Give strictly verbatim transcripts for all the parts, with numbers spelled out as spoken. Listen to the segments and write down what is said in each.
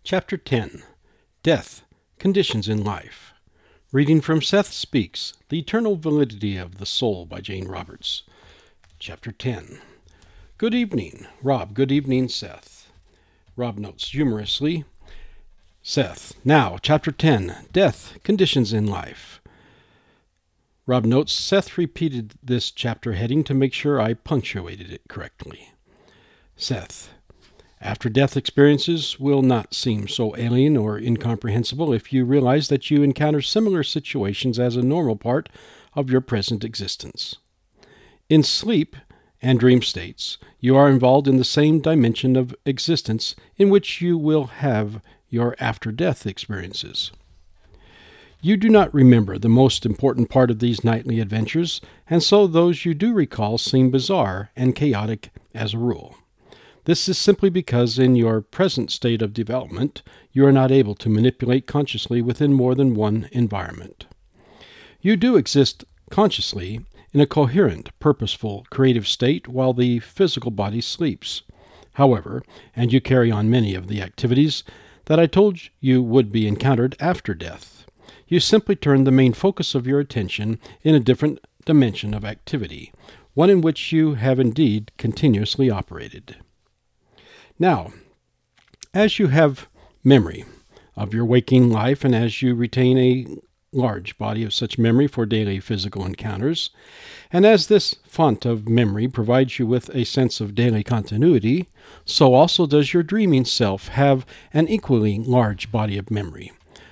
Chapter ten. Death, Conditions in Life. Reading from Seth Speaks, The Eternal Validity of the Soul by Jane Roberts. Chapter ten. Good evening, Rob. Good evening, Seth. Rob notes humorously, Seth. Now, Chapter ten. Death, Conditions in Life. Rob notes Seth repeated this chapter heading to make sure I punctuated it correctly. Seth. After-death experiences will not seem so alien or incomprehensible if you realize that you encounter similar situations as a normal part of your present existence. In sleep and dream states, you are involved in the same dimension of existence in which you will have your after-death experiences. You do not remember the most important part of these nightly adventures, and so those you do recall seem bizarre and chaotic as a rule. This is simply because in your present state of development, you are not able to manipulate consciously within more than one environment. You do exist consciously in a coherent, purposeful, creative state while the physical body sleeps. However, and you carry on many of the activities that I told you would be encountered after death. You simply turn the main focus of your attention in a different dimension of activity, one in which you have indeed continuously operated. Now, as you have memory of your waking life and as you retain a large body of such memory for daily physical encounters, and as this font of memory provides you with a sense of daily continuity, so also does your dreaming self have an equally large body of memory.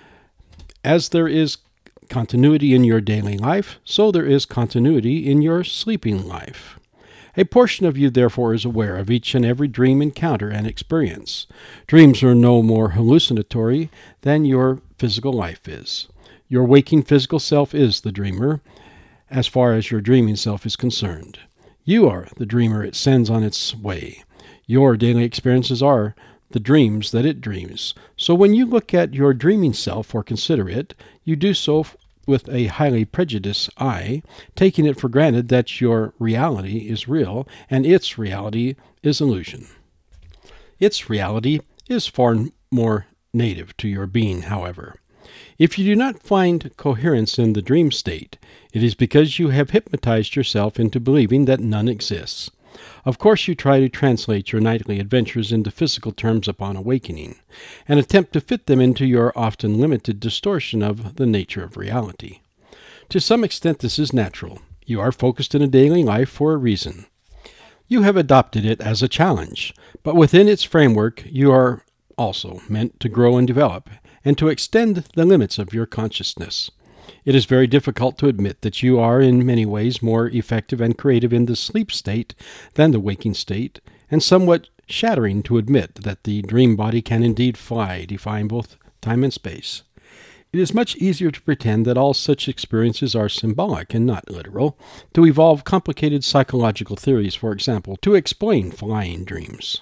As there is continuity in your daily life, so there is continuity in your sleeping life. A portion of you, therefore, is aware of each and every dream encounter and experience. Dreams are no more hallucinatory than your physical life is. Your waking physical self is the dreamer, as far as your dreaming self is concerned. You are the dreamer it sends on its way. Your daily experiences are the dreams that it dreams. So when you look at your dreaming self or consider it, you do so with a highly prejudiced eye, taking it for granted that your reality is real and its reality is illusion. Its reality is far more native to your being, however. If you do not find coherence in the dream state, it is because you have hypnotized yourself into believing that none exists. Of course, you try to translate your nightly adventures into physical terms upon awakening, and attempt to fit them into your often limited distortion of the nature of reality. To some extent, this is natural. You are focused in a daily life for a reason. You have adopted it as a challenge, but within its framework, you are also meant to grow and develop, and to extend the limits of your consciousness. It is very difficult to admit that you are in many ways more effective and creative in the sleep state than the waking state, and somewhat shattering to admit that the dream body can indeed fly, defying both time and space. It is much easier to pretend that all such experiences are symbolic and not literal, to evolve complicated psychological theories, for example, to explain flying dreams.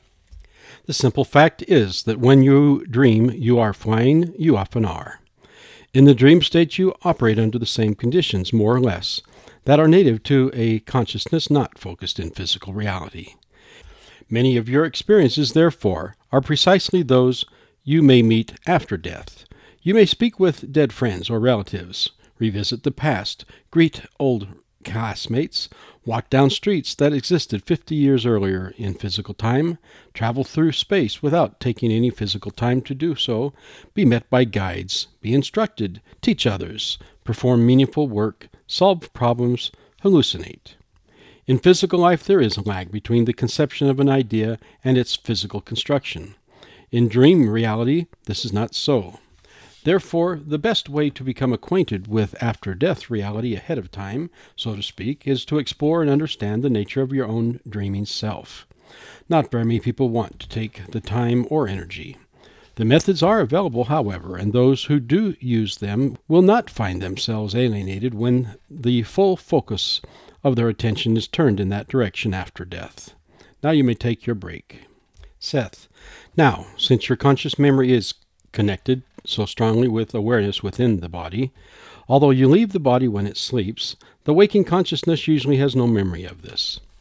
The simple fact is that when you dream you are flying, you often are. In the dream state, you operate under the same conditions, more or less, that are native to a consciousness not focused in physical reality. Many of your experiences, therefore, are precisely those you may meet after death. You may speak with dead friends or relatives, revisit the past, greet old classmates, walk down streets that existed fifty years earlier in physical time, travel through space without taking any physical time to do so, be met by guides, be instructed, teach others, perform meaningful work, solve problems, hallucinate. In physical life there is a lag between the conception of an idea and its physical construction. In dream reality this is not so. Therefore, the best way to become acquainted with after-death reality ahead of time, so to speak, is to explore and understand the nature of your own dreaming self. Not very many people want to take the time or energy. The methods are available, however, and those who do use them will not find themselves alienated when the full focus of their attention is turned in that direction after death. Now you may take your break. Seth. Now, since your conscious memory is connected so strongly with awareness within the body, although you leave the body when it sleeps, the waking consciousness usually has no memory of this.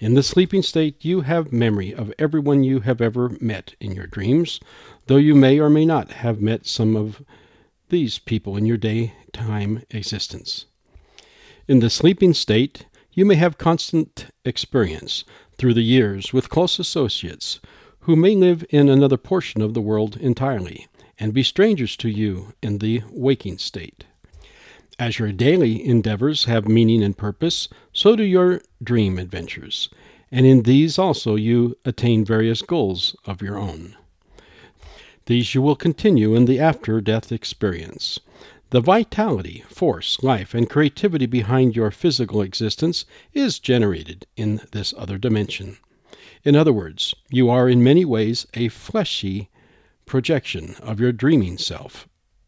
In the sleeping state, you have memory of everyone you have ever met in your dreams, though you may or may not have met some of these people in your daytime existence. In the sleeping state, you may have constant experience through the years with close associates who may live in another portion of the world entirely and be strangers to you in the waking state. As your daily endeavors have meaning and purpose, so do your dream adventures, and in these also you attain various goals of your own. These you will continue in the after-death experience. The vitality, force, life, and creativity behind your physical existence is generated in this other dimension. In other words, you are in many ways a fleshy projection of your dreaming self.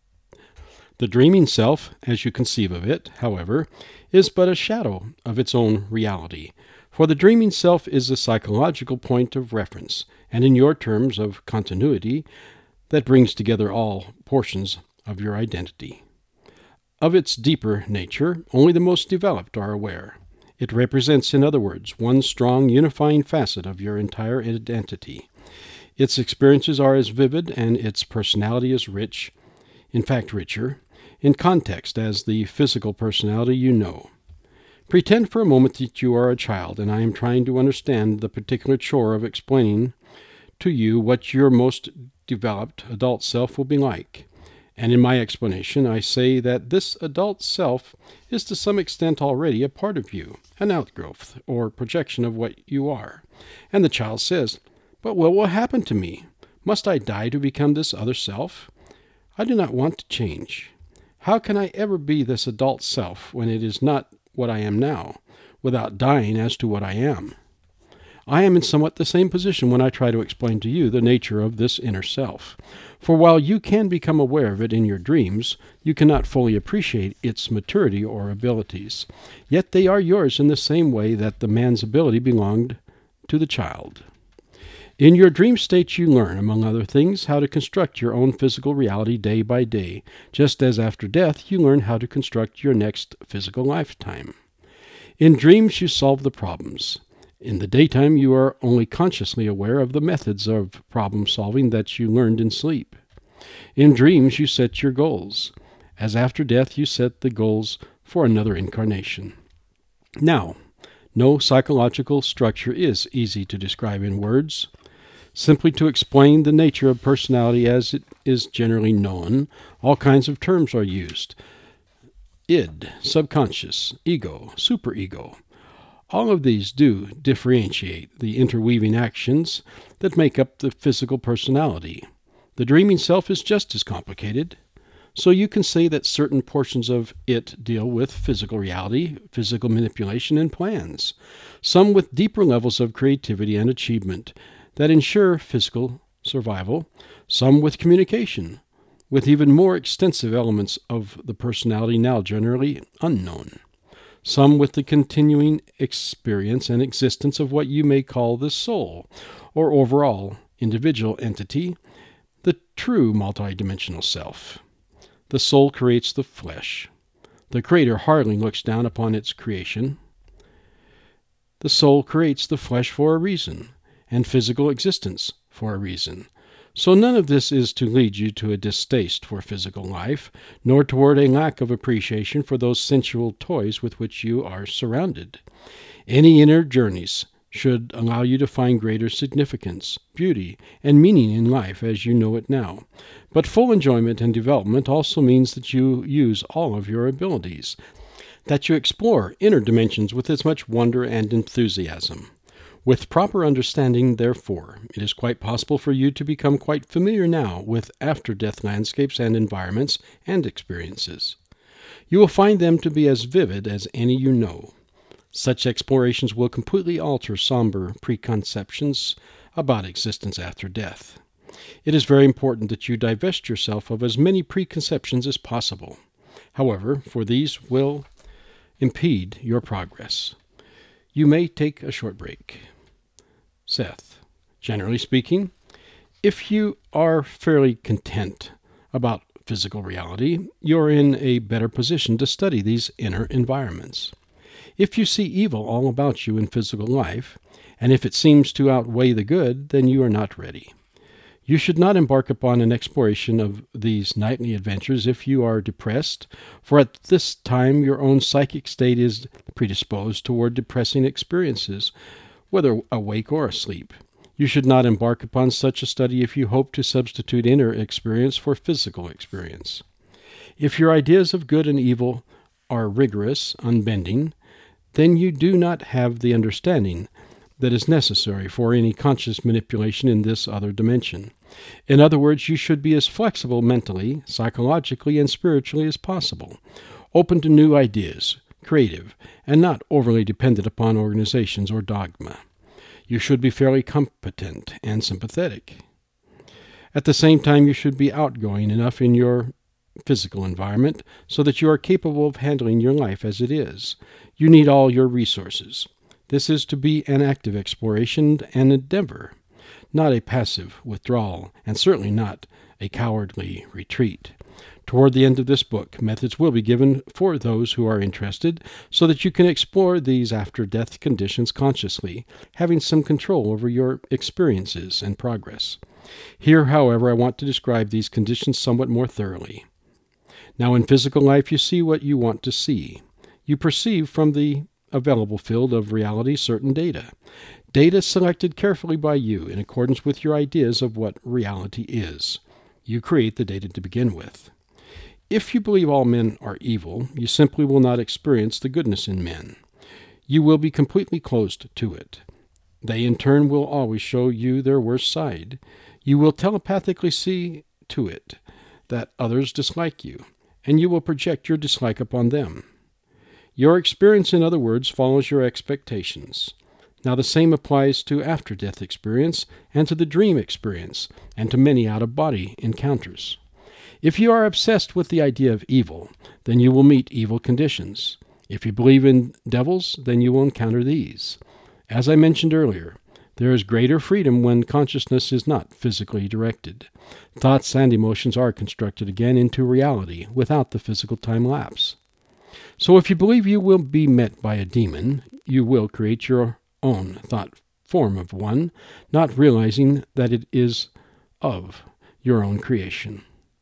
The dreaming self, as you conceive of it, however, is but a shadow of its own reality, for the dreaming self is a psychological point of reference, and in your terms of continuity, that brings together all portions of your identity. Of its deeper nature, only the most developed are aware. It represents, in other words, one strong unifying facet of your entire identity. Its experiences are as vivid and its personality as rich, in fact richer, in context as the physical personality you know. Pretend for a moment that you are a child, and I am trying to understand the particular chore of explaining to you what your most developed adult self will be like. And in my explanation, I say that this adult self is to some extent already a part of you, an outgrowth or projection of what you are. And the child says, "But what will happen to me? Must I die to become this other self? I do not want to change. How can I ever be this adult self when it is not what I am now, without dying as to what I am?" I am in somewhat the same position when I try to explain to you the nature of this inner self. For while you can become aware of it in your dreams, you cannot fully appreciate its maturity or abilities. Yet they are yours in the same way that the man's ability belonged to the child. In your dream state you learn, among other things, how to construct your own physical reality day by day, just as after death you learn how to construct your next physical lifetime. In dreams you solve the problems. In the daytime you are only consciously aware of the methods of problem-solving that you learned in sleep. In dreams you set your goals. As after death you set the goals for another incarnation. Now, no psychological structure is easy to describe in words. Simply to explain the nature of personality as it is generally known, all kinds of terms are used. Id, subconscious, ego, superego. All of these do differentiate the interweaving actions that make up the physical personality. The dreaming self is just as complicated. So you can say that certain portions of it deal with physical reality, physical manipulation, and plans, some with deeper levels of creativity and achievement that ensure physical survival, some with communication, with even more extensive elements of the personality now generally unknown, some with the continuing experience and existence of what you may call the soul, or overall individual entity, the true multidimensional self. The soul creates the flesh. The Creator hardly looks down upon its creation. The soul creates the flesh for a reason, and physical existence for a reason. So none of this is to lead you to a distaste for physical life, nor toward a lack of appreciation for those sensual toys with which you are surrounded. Any inner journeys should allow you to find greater significance, beauty, and meaning in life as you know it now. But full enjoyment and development also means that you use all of your abilities, that you explore inner dimensions with as much wonder and enthusiasm. With proper understanding, therefore, it is quite possible for you to become quite familiar now with after-death landscapes and environments and experiences. You will find them to be as vivid as any you know. Such explorations will completely alter somber preconceptions about existence after death. It is very important that you divest yourself of as many preconceptions as possible. However, for these will impede your progress. You may take a short break. Seth, generally speaking, if you are fairly content about physical reality, you're in a better position to study these inner environments. If you see evil all about you in physical life, and if it seems to outweigh the good, then you are not ready. You should not embark upon an exploration of these nightly adventures if you are depressed, for at this time your own psychic state is predisposed toward depressing experiences, whether awake or asleep. You should not embark upon such a study if you hope to substitute inner experience for physical experience. If your ideas of good and evil are rigorous, unbending, then you do not have the understanding that is necessary for any conscious manipulation in this other dimension. In other words, you should be as flexible mentally, psychologically, and spiritually as possible, open to new ideas, creative, and not overly dependent upon organizations or dogma. You should be fairly competent and sympathetic. At the same time, you should be outgoing enough in your physical environment so that you are capable of handling your life as it is. You need all your resources. This is to be an active exploration and endeavor, not a passive withdrawal, and certainly not a cowardly retreat. Toward the end of this book, methods will be given for those who are interested so that you can explore these after-death conditions consciously, having some control over your experiences and progress. Here, however, I want to describe these conditions somewhat more thoroughly. Now, in physical life, you see what you want to see. You perceive from the available field of reality certain data. Data selected carefully by you in accordance with your ideas of what reality is. You create the data to begin with. If you believe all men are evil, you simply will not experience the goodness in men. You will be completely closed to it. They, in turn, will always show you their worst side. You will telepathically see to it that others dislike you, and you will project your dislike upon them. Your experience, in other words, follows your expectations. Now the same applies to after-death experience and to the dream experience and to many out-of-body encounters. If you are obsessed with the idea of evil, then you will meet evil conditions. If you believe in devils, then you will encounter these. As I mentioned earlier, there is greater freedom when consciousness is not physically directed. Thoughts and emotions are constructed again into reality without the physical time lapse. So if you believe you will be met by a demon, you will create your own thought form of one, not realizing that it is of your own creation.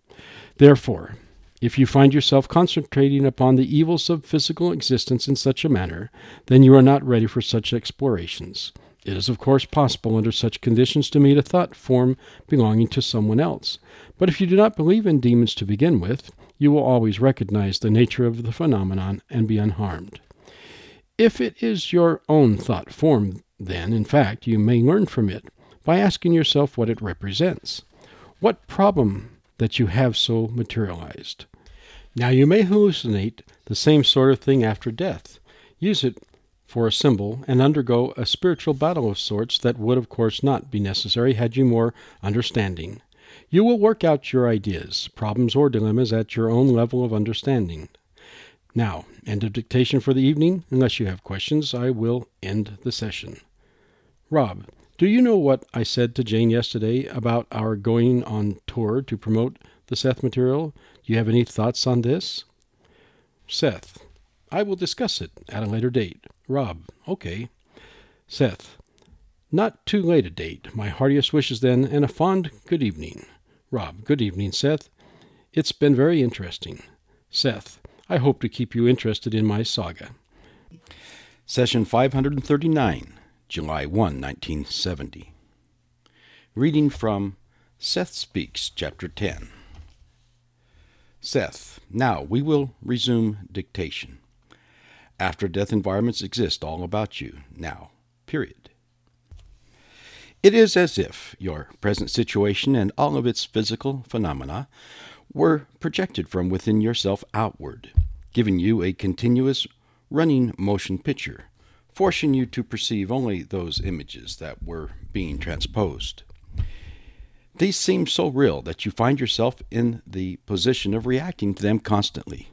Therefore, if you find yourself concentrating upon the evils of physical existence in such a manner, then you are not ready for such explorations. It is, of course, possible under such conditions to meet a thought form belonging to someone else. But if you do not believe in demons to begin with, you will always recognize the nature of the phenomenon and be unharmed. If it is your own thought form, then, in fact, you may learn from it by asking yourself what it represents. What problem that you have so materialized? Now, you may hallucinate the same sort of thing after death. Use it for a symbol and undergo a spiritual battle of sorts that would, of course, not be necessary had you more understanding. You will work out your ideas, problems, or dilemmas at your own level of understanding. Now, end of dictation for the evening. Unless you have questions, I will end the session. Rob, do you know what I said to Jane yesterday about our going on tour to promote the Seth material? Do you have any thoughts on this? Seth, I will discuss it at a later date. Rob, okay. Seth, not too late a date. My heartiest wishes then, and a fond good evening. Rob, good evening, Seth. It's been very interesting. Seth, I hope to keep you interested in my saga. Session five hundred thirty-nine, July first, nineteen seventy. Reading from Seth Speaks, Chapter ten. Seth, now we will resume dictation. After-death environments exist all about you, now, period. It is as if your present situation and all of its physical phenomena were projected from within yourself outward, giving you a continuous running motion picture, forcing you to perceive only those images that were being transposed. These seem so real that you find yourself in the position of reacting to them constantly.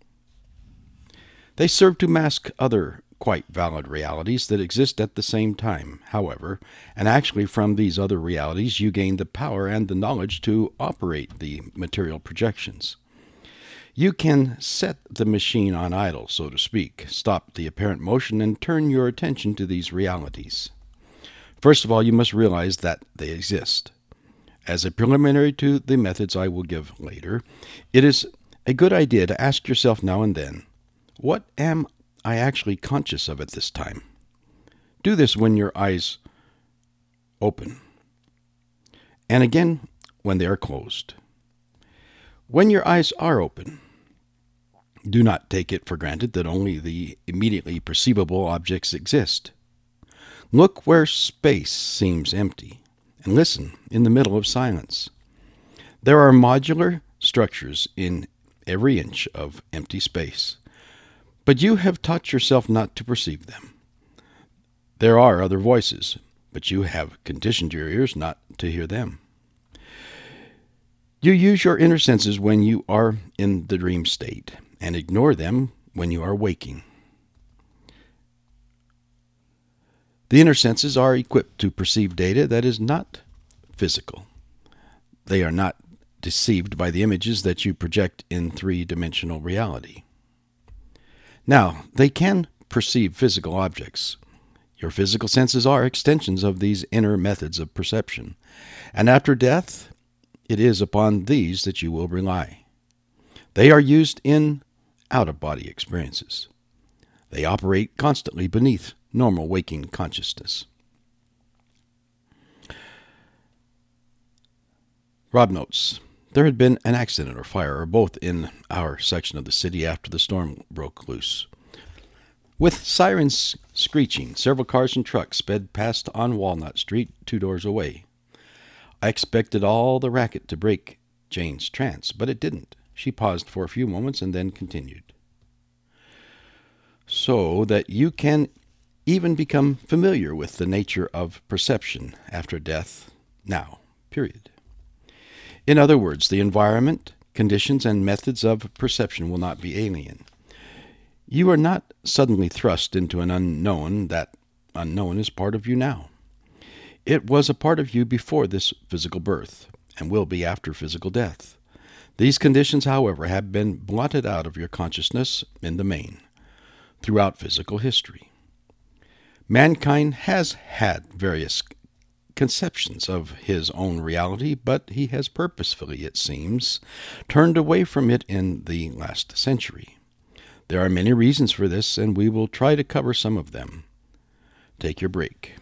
They serve to mask other quite valid realities that exist at the same time, however, and actually from these other realities you gain the power and the knowledge to operate the material projections. You can set the machine on idle, so to speak, stop the apparent motion, and turn your attention to these realities. First of all, you must realize that they exist. As a preliminary to the methods I will give later, it is a good idea to ask yourself now and then, what am I actually conscious of at this time? Do this when your eyes open, and again when they are closed. When your eyes are open, do not take it for granted that only the immediately perceivable objects exist. Look where space seems empty, and listen in the middle of silence. There are modular structures in every inch of empty space, but you have taught yourself not to perceive them. There are other voices, but you have conditioned your ears not to hear them. You use your inner senses when you are in the dream state, and ignore them when you are waking. The inner senses are equipped to perceive data that is not physical. They are not deceived by the images that you project in three-dimensional reality. Now, they can perceive physical objects. Your physical senses are extensions of these inner methods of perception, and after death, it is upon these that you will rely. They are used in out-of-body experiences. They operate constantly beneath normal waking consciousness. Rob notes, there had been an accident or fire or both in our section of the city after the storm broke loose. With sirens screeching, several cars and trucks sped past on Walnut Street, two doors away. I expected all the racket to break Jane's trance, but it didn't. She paused for a few moments and then continued. So that you can even become familiar with the nature of perception after death now, period. In other words, the environment, conditions, and methods of perception will not be alien. You are not suddenly thrust into an unknown. That unknown is part of you now. It was a part of you before this physical birth, and will be after physical death. These conditions, however, have been blotted out of your consciousness in the main, throughout physical history. Mankind has had various conceptions of his own reality, but he has purposefully, it seems, turned away from it in the last century. There are many reasons for this, and we will try to cover some of them. Take your break.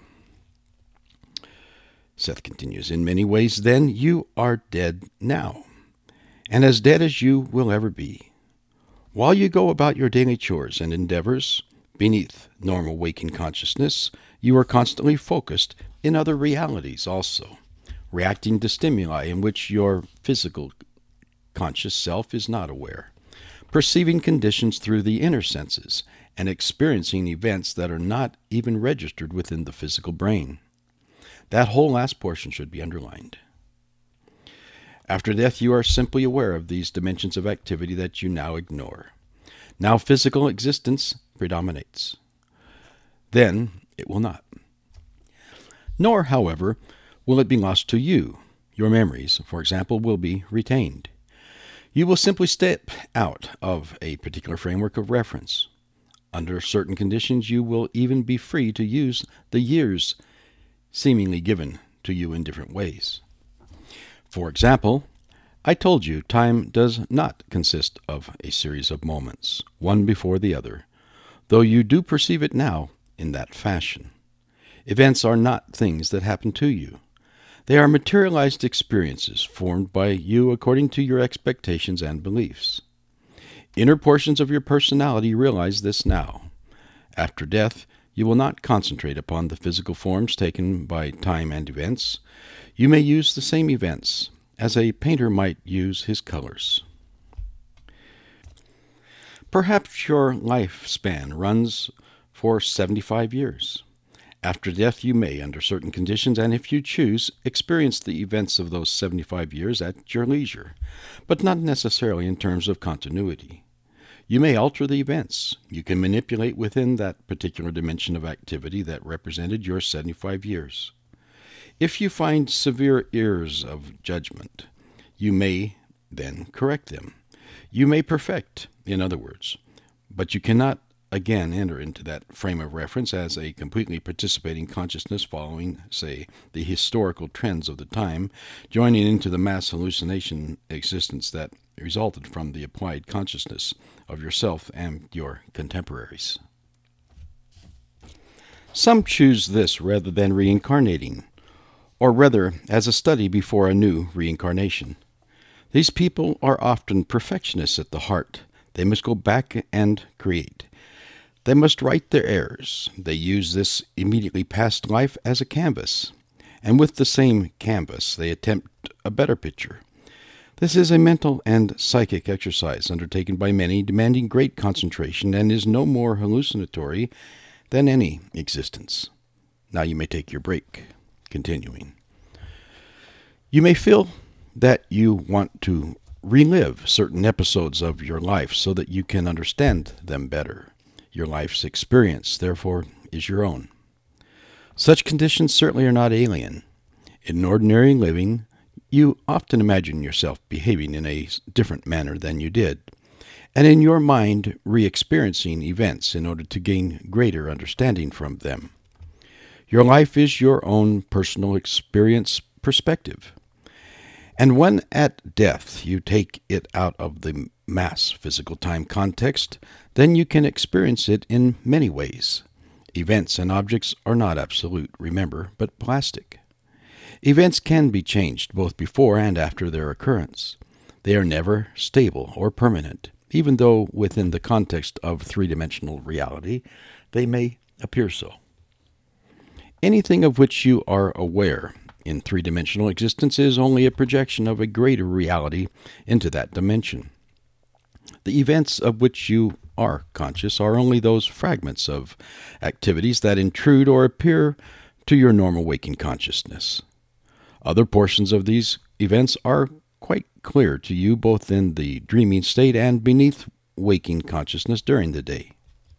Seth continues, in many ways, then, you are dead now, and as dead as you will ever be. While you go about your daily chores and endeavors, beneath normal waking consciousness, you are constantly focused in other realities also, reacting to stimuli in which your physical conscious self is not aware, perceiving conditions through the inner senses, and experiencing events that are not even registered within the physical brain. That whole last portion should be underlined. After death, you are simply aware of these dimensions of activity that you now ignore. Now physical existence predominates. Then it will not. Nor, however, will it be lost to you. Your memories, for example, will be retained. You will simply step out of a particular framework of reference. Under certain conditions, you will even be free to use the years seemingly given to you in different ways. For example, I told you time does not consist of a series of moments, one before the other, though you do perceive it now in that fashion. Events are not things that happen to you. They are materialized experiences formed by you according to your expectations and beliefs. Inner portions of your personality realize this now. After death, you will not concentrate upon the physical forms taken by time and events. You may use the same events as a painter might use his colors. Perhaps your lifespan runs for seventy-five years. After death, you may, under certain conditions, and if you choose, experience the events of those seventy-five years at your leisure, but not necessarily in terms of continuity. You may alter the events. You can manipulate within that particular dimension of activity that represented your seventy-five years. If you find severe errors of judgment, you may then correct them. You may perfect, in other words, but you cannot again enter into that frame of reference as a completely participating consciousness following, say, the historical trends of the time, joining into the mass hallucination existence that resulted from the applied consciousness of yourself and your contemporaries. Some choose this rather than reincarnating, or rather as a study before a new reincarnation. These people are often perfectionists at the heart. They must go back and create. They must right their errors. They use this immediately past life as a canvas, and with the same canvas they attempt a better picture. This is a mental and psychic exercise undertaken by many, demanding great concentration, and is no more hallucinatory than any existence. Now you may take your break. Continuing. You may feel that you want to relive certain episodes of your life so that you can understand them better. Your life's experience, therefore, is your own. Such conditions certainly are not alien. In ordinary living, you often imagine yourself behaving in a different manner than you did, and in your mind re-experiencing events in order to gain greater understanding from them. Your life is your own personal experience perspective. And when at death you take it out of the mass physical time context, then you can experience it in many ways. Events and objects are not absolute, remember, but plastic. Events can be changed both before and after their occurrence. They are never stable or permanent, even though within the context of three-dimensional reality they may appear so. Anything of which you are aware in three-dimensional existence is only a projection of a greater reality into that dimension. The events of which you are conscious are only those fragments of activities that intrude or appear to your normal waking consciousness. Other portions of these events are quite clear to you both in the dreaming state and beneath waking consciousness during the day.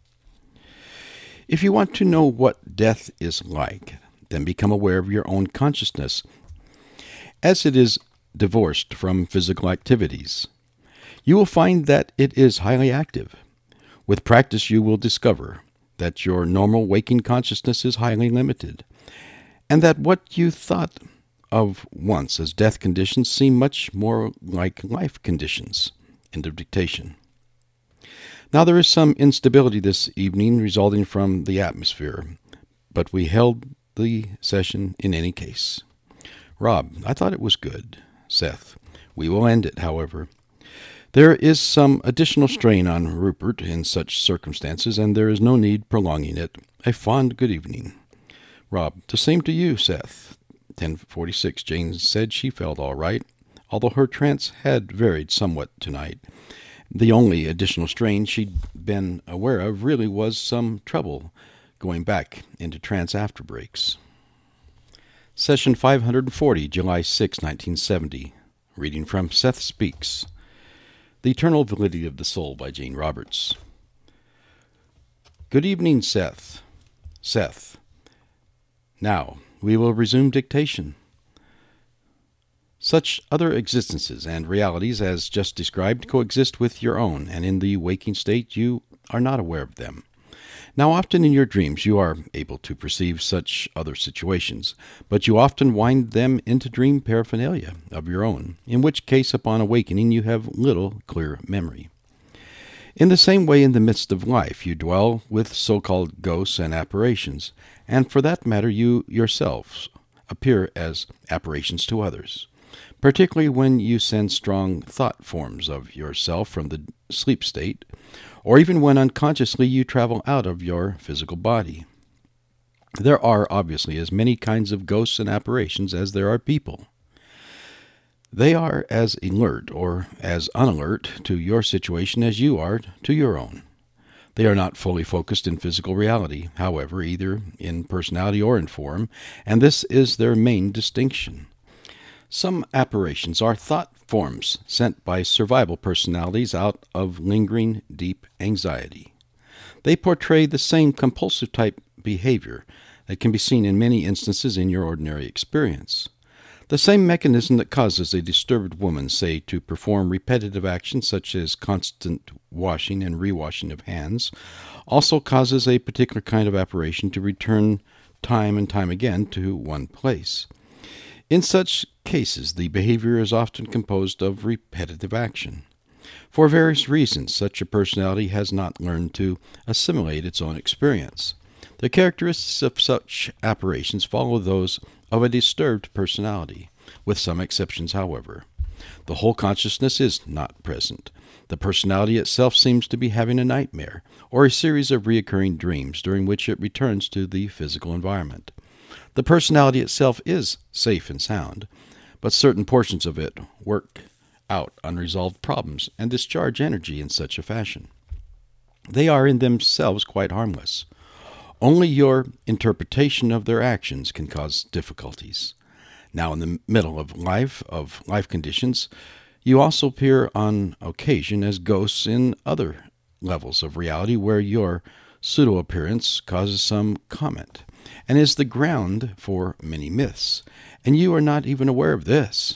If you want to know what death is like, then become aware of your own consciousness as it is divorced from physical activities. You will find that it is highly active. With practice you will discover that your normal waking consciousness is highly limited, and that what you thought of once as death conditions seem much more like life conditions. End of dictation. Now there is some instability this evening resulting from the atmosphere, but we held the session in any case. Rob, I thought it was good. Seth, we will end it, however. There is some additional strain on Rupert in such circumstances, and there is no need prolonging it. A fond good evening. Rob, the same to you, Seth. ten forty-six, Jane said she felt all right, although her trance had varied somewhat tonight. The only additional strain she'd been aware of really was some trouble going back into trance after breaks. Session five hundred forty, July sixth, nineteen seventy. Reading from Seth Speaks. The Eternal Validity of the Soul by Jane Roberts. Good evening, Seth. Seth. Now, we will resume dictation. Such other existences and realities as just described coexist with your own, and in the waking state you are not aware of them. Now often in your dreams you are able to perceive such other situations, but you often wind them into dream paraphernalia of your own, in which case upon awakening you have little clear memory. In the same way, in the midst of life, you dwell with so-called ghosts and apparitions, and for that matter you yourselves appear as apparitions to others, particularly when you send strong thought forms of yourself from the sleep state, or even when unconsciously you travel out of your physical body. There are obviously as many kinds of ghosts and apparitions as there are people. They are as alert or as unalert to your situation as you are to your own. They are not fully focused in physical reality, however, either in personality or in form, and this is their main distinction. Some apparitions are thought forms sent by survival personalities out of lingering, deep anxiety. They portray the same compulsive type behavior that can be seen in many instances in your ordinary experience. The same mechanism that causes a disturbed woman, say, to perform repetitive actions such as constant washing and rewashing of hands, also causes a particular kind of apparition to return time and time again to one place. In such cases, the behavior is often composed of repetitive action. For various reasons, such a personality has not learned to assimilate its own experience. The characteristics of such apparitions follow those of a disturbed personality, with some exceptions, however. The whole consciousness is not present. The personality itself seems to be having a nightmare, or a series of recurring dreams during which it returns to the physical environment. The personality itself is safe and sound, but certain portions of it work out unresolved problems and discharge energy in such a fashion. They are in themselves quite harmless. Only your interpretation of their actions can cause difficulties. Now, in the middle of life, of life conditions, you also appear on occasion as ghosts in other levels of reality where your pseudo-appearance causes some comment and is the ground for many myths, and you are not even aware of this.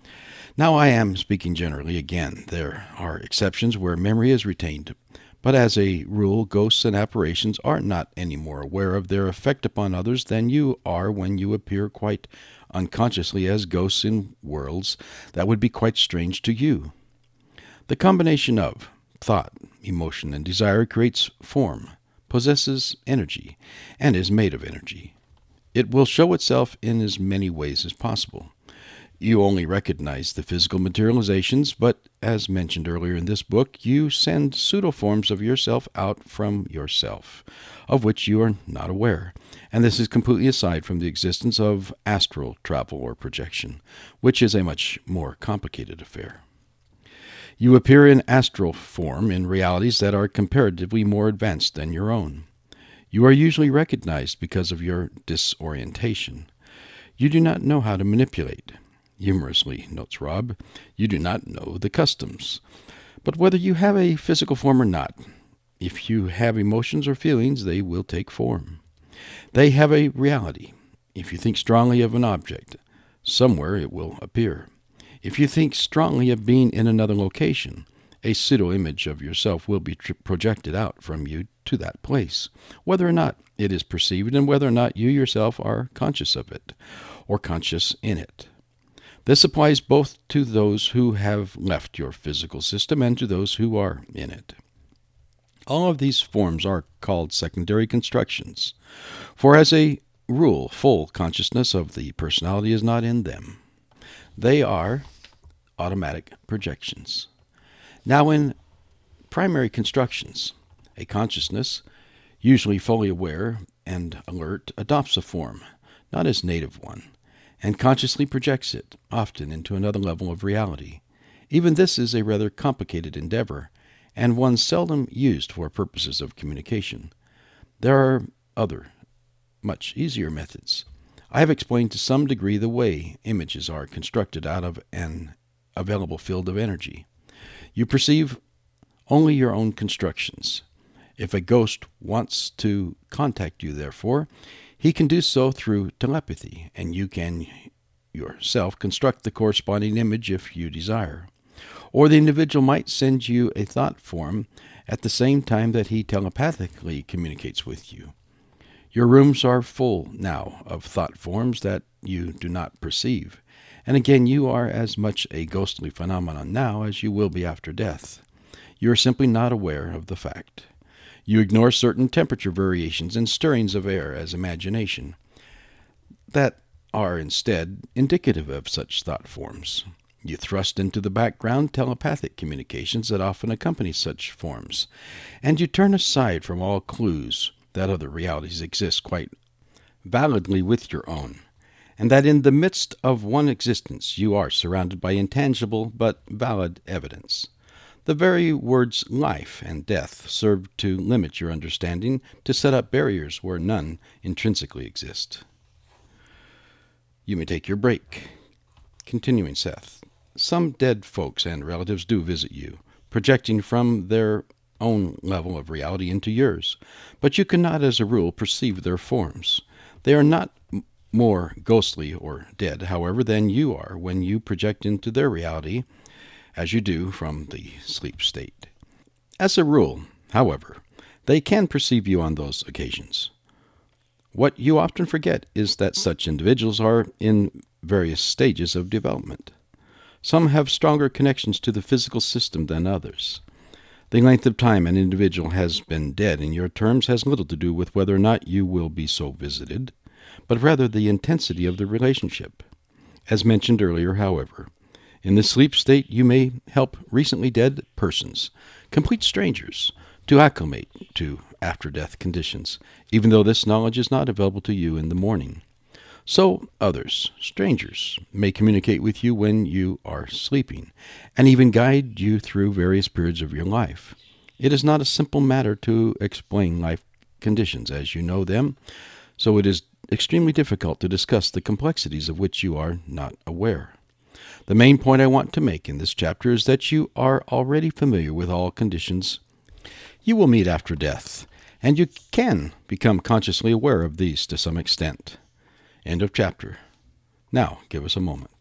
Now, I am speaking generally again. There are exceptions where memory is retained, but as a rule, ghosts and apparitions are not any more aware of their effect upon others than you are when you appear quite unconsciously as ghosts in worlds that would be quite strange to you. The combination of thought, emotion, and desire creates form, possesses energy, and is made of energy. It will show itself in as many ways as possible. You only recognize the physical materializations, but as mentioned earlier in this book, you send pseudo-forms of yourself out from yourself, of which you are not aware. And this is completely aside from the existence of astral travel or projection, which is a much more complicated affair. You appear in astral form in realities that are comparatively more advanced than your own. You are usually recognized because of your disorientation. You do not know how to manipulate. Humorously, notes Rob, you do not know the customs. But whether you have a physical form or not, if you have emotions or feelings, they will take form. They have a reality. If you think strongly of an object, somewhere it will appear. If you think strongly of being in another location, a pseudo-image of yourself will be tr- projected out from you to that place, whether or not it is perceived and whether or not you yourself are conscious of it, or conscious in it. This applies both to those who have left your physical system and to those who are in it. All of these forms are called secondary constructions, for as a rule, full consciousness of the personality is not in them. They are automatic projections. Now, in primary constructions, a consciousness, usually fully aware and alert, adopts a form, not its native one, and consciously projects it, often into another level of reality. Even this is a rather complicated endeavor, and one seldom used for purposes of communication. There are other, much easier methods. I have explained to some degree the way images are constructed out of an available field of energy. You perceive only your own constructions. If a ghost wants to contact you, therefore, he can do so through telepathy, and you can yourself construct the corresponding image if you desire. Or the individual might send you a thought form at the same time that he telepathically communicates with you. Your rooms are full now of thought forms that you do not perceive, and again you are as much a ghostly phenomenon now as you will be after death. You are simply not aware of the fact. You ignore certain temperature variations and stirrings of air as imagination that are instead indicative of such thought forms. You thrust into the background telepathic communications that often accompany such forms, and you turn aside from all clues that other realities exist quite validly with your own, and that in the midst of one existence you are surrounded by intangible but valid evidence. The very words life and death serve to limit your understanding, to set up barriers where none intrinsically exist. You may take your break. Continuing Seth, some dead folks and relatives do visit you, projecting from their own level of reality into yours, but you cannot as a rule perceive their forms. They are not more ghostly or dead, however, than you are when you project into their reality, as you do from the sleep state. As a rule, however, they can perceive you on those occasions. What you often forget is that such individuals are in various stages of development. Some have stronger connections to the physical system than others. The length of time an individual has been dead in your terms has little to do with whether or not you will be so visited, but rather the intensity of the relationship. As mentioned earlier, however, in the sleep state you may help recently dead persons, complete strangers, to acclimate to after-death conditions, even though this knowledge is not available to you in the morning. So others, strangers, may communicate with you when you are sleeping, and even guide you through various periods of your life. It is not a simple matter to explain life conditions as you know them, so it is extremely difficult to discuss the complexities of which you are not aware. The main point I want to make in this chapter is that you are already familiar with all conditions you will meet after death, and you can become consciously aware of these to some extent. End of chapter. Now, give us a moment.